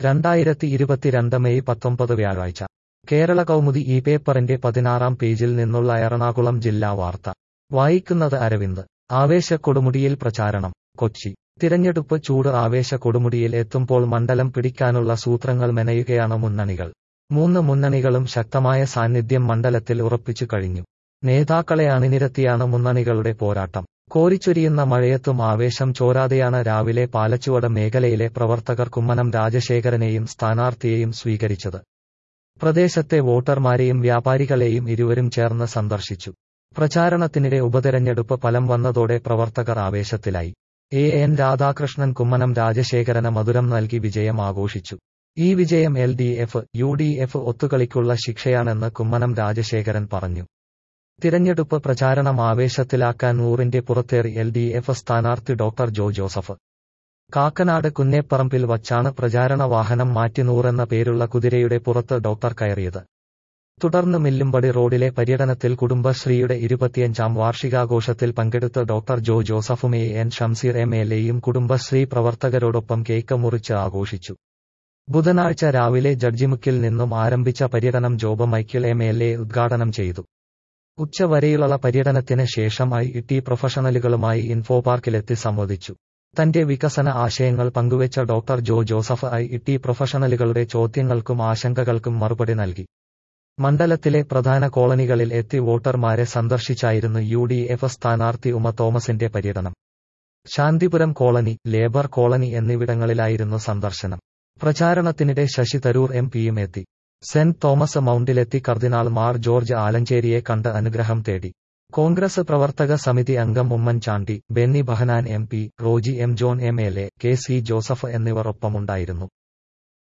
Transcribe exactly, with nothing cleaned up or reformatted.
രണ്ടായിരത്തി ഇരുപത്തിരണ്ട് മെയ് പത്തൊമ്പത് വ്യാഴാഴ്ച കേരള കൗമുദി ഈ പേപ്പറിന്റെ പതിനാറാം പേജിൽ നിന്നുള്ള എറണാകുളം ജില്ലാ വാർത്ത വായിക്കുന്നത് അരവിന്ദ്. ആവേശക്കൊടുമുടിയിൽ പ്രചാരണം. കൊച്ചി. തിരഞ്ഞെടുപ്പ് ചൂട് ആവേശക്കൊടുമുടിയിൽ എത്തുമ്പോൾ മണ്ഡലം പിടിക്കാനുള്ള സൂത്രങ്ങൾ മെനയുകയാണ് മുന്നണികൾ. മൂന്ന് മുന്നണികളും ശക്തമായ സാന്നിധ്യം മണ്ഡലത്തിൽ ഉറപ്പിച്ചു കഴിഞ്ഞു. നേതാക്കളെ അണിനിരത്തിയാണ് മുന്നണികളുടെ പോരാട്ടം. കോരിച്ചൊരിയുന്ന മഴയത്തും ആവേശം ചോരാതെയാണ് രാവിലെ പാലച്ചുവട് മേഖലയിലെ പ്രവർത്തകർ കുമ്മനം രാജശേഖരനെയും സ്ഥാനാർത്ഥിയെയും സ്വീകരിച്ചത്. പ്രദേശത്തെ വോട്ടർമാരെയും വ്യാപാരികളെയും ഇരുവരും ചേർന്ന് സന്ദർശിച്ചു. പ്രചാരണത്തിനിടെ ഉപതെരഞ്ഞെടുപ്പ് ഫലം വന്നതോടെ പ്രവർത്തകർ ആവേശത്തിലായി. എ എൻ രാധാകൃഷ്ണൻ കുമ്മനം രാജശേഖരന് മധുരം നൽകി വിജയം ആഘോഷിച്ചു. ഈ വിജയം L D F U D F ഒത്തുകളിക്കുള്ള ശിക്ഷയാണെന്ന് കുമ്മനം രാജശേഖരൻ പറഞ്ഞു. തിരഞ്ഞെടുപ്പ് പ്രചാരണം ആവേശത്തിലാക്കാൻ നൂറിന്റെ പുറത്തേറി എൽ ഡി എഫ് സ്ഥാനാർത്ഥി ഡോക്ടർ ജോ ജോസഫ്. കാക്കനാട് കുന്നേപ്പറമ്പിൽ വച്ചാണ് പ്രചാരണ വാഹനം മാറ്റി നൂറെന്ന പേരുള്ള കുതിരയുടെ പുറത്ത് ഡോക്ടർ കയറിയത്. തുടർന്ന് മില്ലുംപടി റോഡിലെ പര്യടനത്തിൽ കുടുംബശ്രീയുടെ ഇരുപത്തിയഞ്ചാം വാർഷികാഘോഷത്തിൽ പങ്കെടുത്ത് ഡോക്ടർ ജോ ജോസഫും A N Shamseer M L എയും കുടുംബശ്രീ പ്രവർത്തകരോടൊപ്പം കേക്ക് മുറിച്ച് ആഘോഷിച്ചു. ബുധനാഴ്ച രാവിലെ ജഡ്ജിമുക്കിൽ നിന്നും ആരംഭിച്ച പര്യടനം Job Michael M L A ഉദ്ഘാടനം ചെയ്തു. ഉച്ചവരെയുള്ള പര്യടനത്തിന് ശേഷം ഐ ടി പ്രൊഫഷണലുകളുമായി ഇൻഫോപാർക്കിലെത്തി സംവദിച്ചു. തന്റെ വികസന ആശയങ്ങൾ പങ്കുവെച്ച doctor Jo Joseph I T പ്രൊഫഷണലുകളുടെ ചോദ്യങ്ങൾക്കും ആശങ്കകൾക്കും മറുപടി നൽകി. മണ്ഡലത്തിലെ പ്രധാന കോളനികളിൽ എത്തി വോട്ടർമാരെ സന്ദർശിച്ചായിരുന്നു യു ഡി എഫ് സ്ഥാനാർത്ഥി ഉമ തോമസിന്റെ പര്യടനം. ശാന്തിപുരം കോളനി, ലേബർ കോളനി എന്നിവിടങ്ങളിലായിരുന്നു സന്ദർശനം. പ്രചാരണത്തിനിടെ ശശി തരൂർ എം പിയും എത്തി. സെന്റ് തോമസ് മൗണ്ടിലെത്തി കർദിനാൾ മാർ ജോർജ് ആലഞ്ചേരിയെ കണ്ട് അനുഗ്രഹം തേടി. കോൺഗ്രസ് പ്രവർത്തക സമിതി അംഗം Oommen Chandy, Benny Behanan M P, Roji M John M L A, K C Joseph എന്നിവർ ഒപ്പമുണ്ടായിരുന്നു.